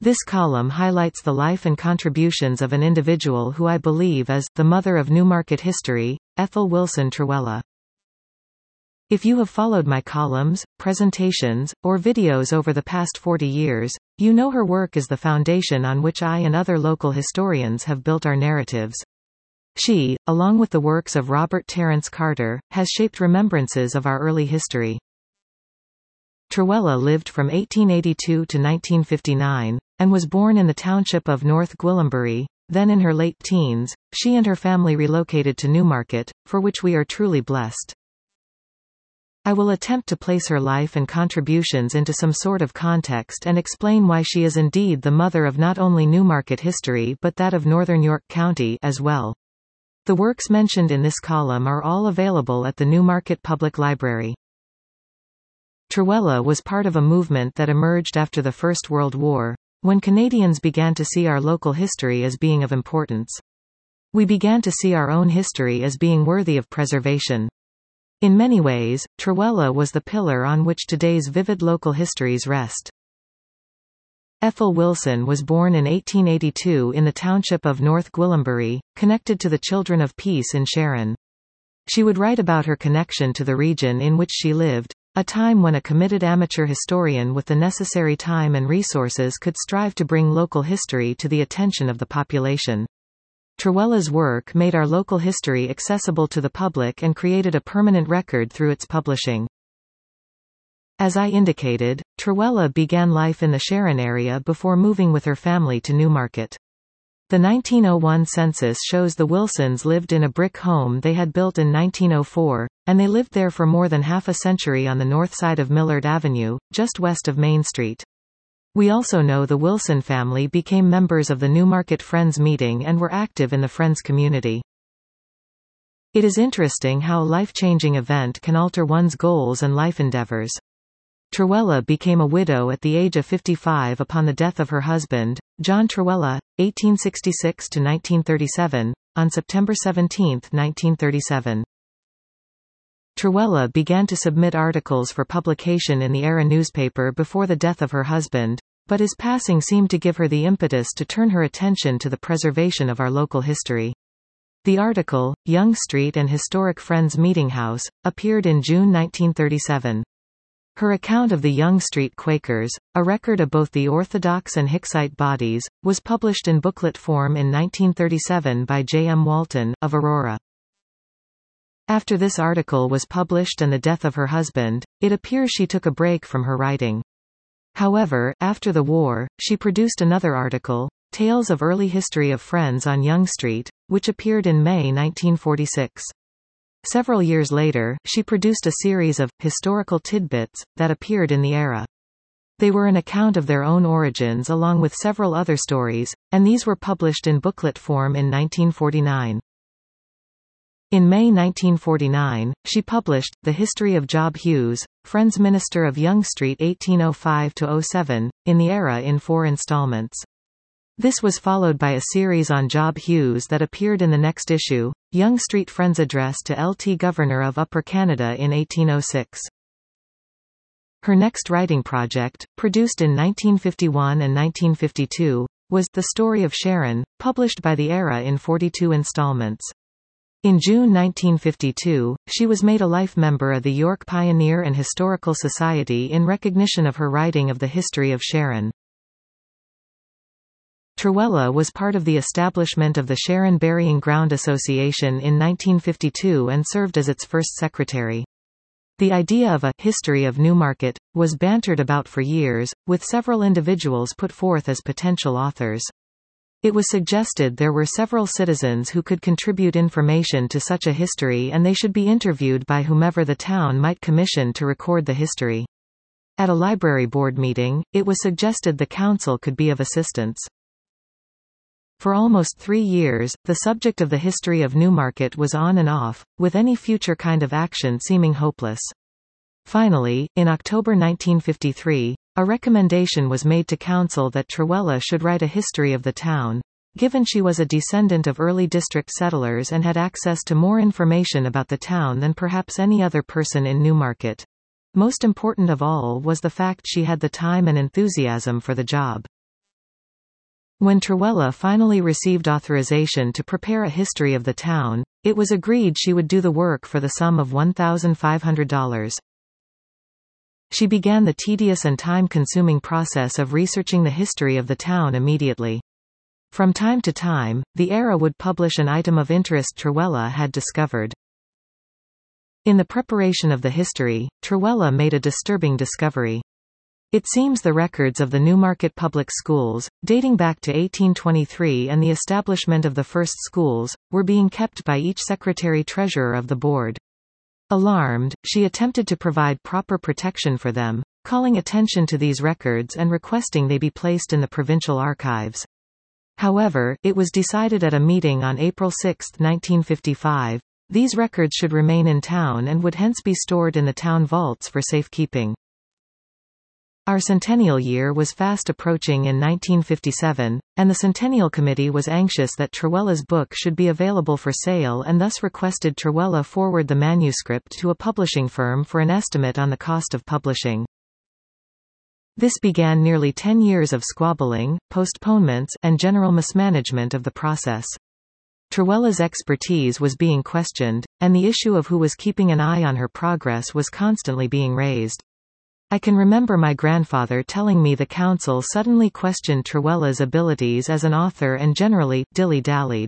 This column highlights the life and contributions of an individual who I believe is the mother of Newmarket history, Ethel Wilson Trewhella. If you have followed my columns, presentations, or videos over the past 40 years, you know her work is the foundation on which I and other local historians have built our narratives. She, along with the works of Robert Terence Carter, has shaped remembrances of our early history. Trewhella lived from 1882 to 1959, and was born in the township of North Gwillimbury. Then in her late teens, she and her family relocated to Newmarket, for which we are truly blessed. I will attempt to place her life and contributions into some sort of context and explain why she is indeed the mother of not only Newmarket history but that of Northern York County as well. The works mentioned in this column are all available at the Newmarket Public Library. Trewhella was part of a movement that emerged after the First World War, when Canadians began to see our local history as being of importance. We began to see our own history as being worthy of preservation. In many ways, Trewhella was the pillar on which today's vivid local histories rest. Ethel Wilson was born in 1882 in the township of North Gwillimbury, connected to the Children of Peace in Sharon. She would write about her connection to the region in which she lived, a time when a committed amateur historian with the necessary time and resources could strive to bring local history to the attention of the population. Trewhella's work made our local history accessible to the public and created a permanent record through its publishing. As I indicated, Trewhella began life in the Sharon area before moving with her family to Newmarket. The 1901 census shows the Wilsons lived in a brick home they had built in 1904, and they lived there for more than half a century on the north side of Millard Avenue, just west of Main Street. We also know the Wilson family became members of the Newmarket Friends meeting and were active in the Friends community. It is interesting how a life-changing event can alter one's goals and life endeavors. Trewhella became a widow at the age of 55 upon the death of her husband, John Trewhella, 1866–1937, on September 17, 1937. Trewhella began to submit articles for publication in the Era newspaper before the death of her husband, but his passing seemed to give her the impetus to turn her attention to the preservation of our local history. The article, Yonge Street and Historic Friends Meeting House, appeared in June 1937. Her account of the Yonge Street Quakers, a record of both the Orthodox and Hicksite bodies, was published in booklet form in 1937 by J. M. Walton, of Aurora. After this article was published and the death of her husband, it appears she took a break from her writing. However, after the war, she produced another article, Tales of Early History of Friends on Yonge Street, which appeared in May 1946. Several years later, she produced a series of historical tidbits that appeared in the Era. They were an account of their own origins along with several other stories, and these were published in booklet form in 1949. In May 1949, she published The History of Job Hughes, Friends Minister of Yonge Street 1805–07, in the Era in 4 installments. This was followed by a series on Job Hughes that appeared in the next issue, Yonge Street Friends Address to Lt. Governor of Upper Canada in 1806. Her next writing project, produced in 1951 and 1952, was The Story of Sharon, published by the Era in 42 installments. In June 1952, she was made a life member of the York Pioneer and Historical Society in recognition of her writing of the history of Sharon. Trewhella was part of the establishment of the Sharon Burying Ground Association in 1952 and served as its first secretary. The idea of a «history of Newmarket» was bantered about for years, with several individuals put forth as potential authors. It was suggested there were several citizens who could contribute information to such a history and they should be interviewed by whomever the town might commission to record the history. At a library board meeting, it was suggested the council could be of assistance. For almost 3 years, the subject of the history of Newmarket was on and off, with any future kind of action seeming hopeless. Finally, in October 1953, a recommendation was made to council that Trewhella should write a history of the town, given she was a descendant of early district settlers and had access to more information about the town than perhaps any other person in Newmarket. Most important of all was the fact she had the time and enthusiasm for the job. When Trewhella finally received authorization to prepare a history of the town, it was agreed she would do the work for the sum of $1,500. She began the tedious and time-consuming process of researching the history of the town immediately. From time to time, the Era would publish an item of interest Trewhella had discovered. In the preparation of the history, Trewhella made a disturbing discovery. It seems the records of the Newmarket Public Schools, dating back to 1823 and the establishment of the first schools, were being kept by each secretary-treasurer of the board. Alarmed, she attempted to provide proper protection for them, calling attention to these records and requesting they be placed in the provincial archives. However, it was decided at a meeting on April 6, 1955, these records should remain in town and would hence be stored in the town vaults for safekeeping. Our centennial year was fast approaching in 1957, and the Centennial Committee was anxious that Trewella's book should be available for sale and thus requested Trewhella forward the manuscript to a publishing firm for an estimate on the cost of publishing. This began nearly 10 years of squabbling, postponements, and general mismanagement of the process. Trewella's expertise was being questioned, and the issue of who was keeping an eye on her progress was constantly being raised. I can remember my grandfather telling me the council suddenly questioned Trewella's abilities as an author and generally dilly-dallied.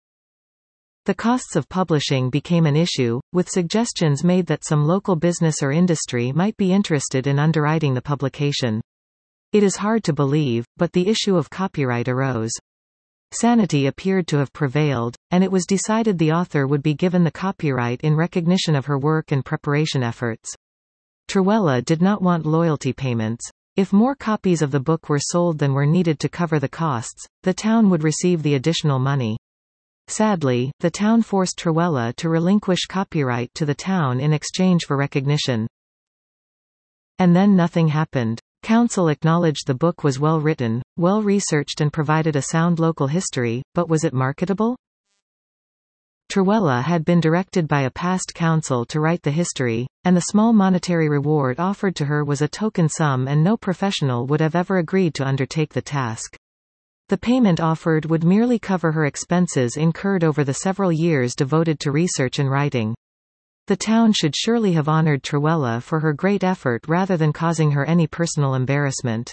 The costs of publishing became an issue, with suggestions made that some local business or industry might be interested in underwriting the publication. It is hard to believe, but the issue of copyright arose. Sanity appeared to have prevailed, and it was decided the author would be given the copyright in recognition of her work and preparation efforts. Trewhella did not want loyalty payments. If more copies of the book were sold than were needed to cover the costs, the town would receive the additional money. Sadly, the town forced Trewhella to relinquish copyright to the town in exchange for recognition. And then nothing happened. Council acknowledged the book was well written, well researched and provided a sound local history, but was it marketable? Trewhella had been directed by a past council to write the history, and the small monetary reward offered to her was a token sum and no professional would have ever agreed to undertake the task. The payment offered would merely cover her expenses incurred over the several years devoted to research and writing. The town should surely have honored Trewhella for her great effort rather than causing her any personal embarrassment.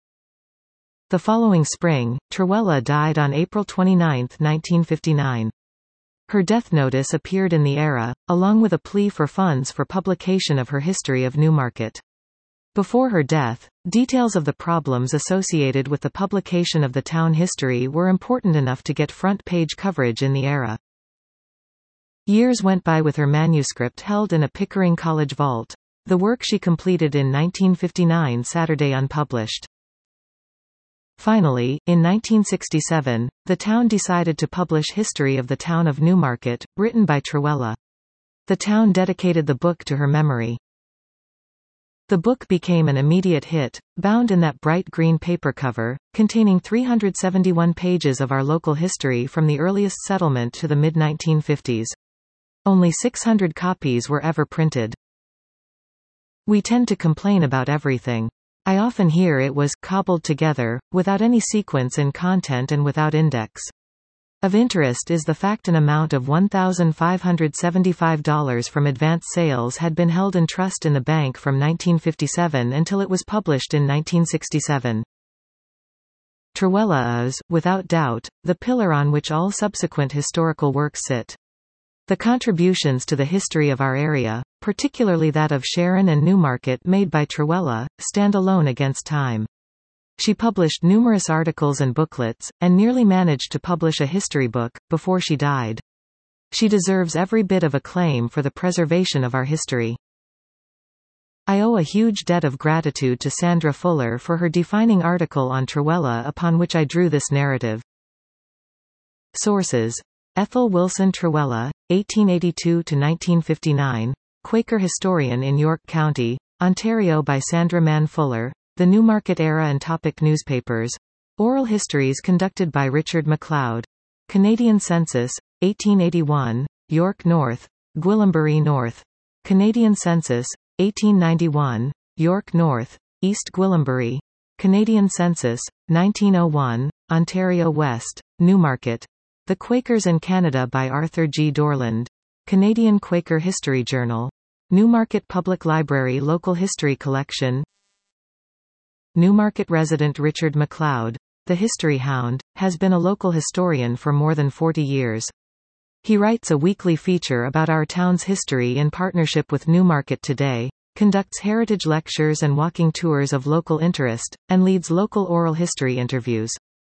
The following spring, Trewhella died on April 29, 1959. Her death notice appeared in the Era, along with a plea for funds for publication of her history of Newmarket. Before her death, details of the problems associated with the publication of the town history were important enough to get front-page coverage in the Era. Years went by with her manuscript held in a Pickering College vault. The work she completed in 1959 Saturday unpublished. Finally, in 1967, the town decided to publish History of the Town of Newmarket, written by Trewhella. The town dedicated the book to her memory. The book became an immediate hit, bound in that bright green paper cover, containing 371 pages of our local history from the earliest settlement to the mid-1950s. Only 600 copies were ever printed. We tend to complain about everything. I often hear it was cobbled together, without any sequence in content and without index. Of interest is the fact an amount of $1,575 from advance sales had been held in trust in the bank from 1957 until it was published in 1967. Trewhella is, without doubt, the pillar on which all subsequent historical works sit. The contributions to the history of our area, particularly that of Sharon and Newmarket made by Trewhella, stand alone against time. She published numerous articles and booklets, and nearly managed to publish a history book, before she died. She deserves every bit of acclaim for the preservation of our history. I owe a huge debt of gratitude to Sandra Fuller for her defining article on Trewhella upon which I drew this narrative. Sources: Ethel Wilson Trewhella, 1882–1959, Quaker historian in York County, Ontario by Sandra Mann Fuller, The Newmarket Era and Topic Newspapers, Oral Histories conducted by Richard MacLeod, Canadian Census, 1881, York North, Gwillimbury North, Canadian Census, 1891, York North, East Gwillimbury, Canadian Census, 1901, Ontario West. Newmarket. The Quakers and Canada by Arthur G. Dorland. Canadian Quaker History Journal. Newmarket Public Library Local History Collection. Newmarket resident Richard MacLeod, the History Hound, has been a local historian for more than 40 years. He writes a weekly feature about our town's history in partnership with Newmarket Today, conducts heritage lectures and walking tours of local interest, and leads local oral history interviews.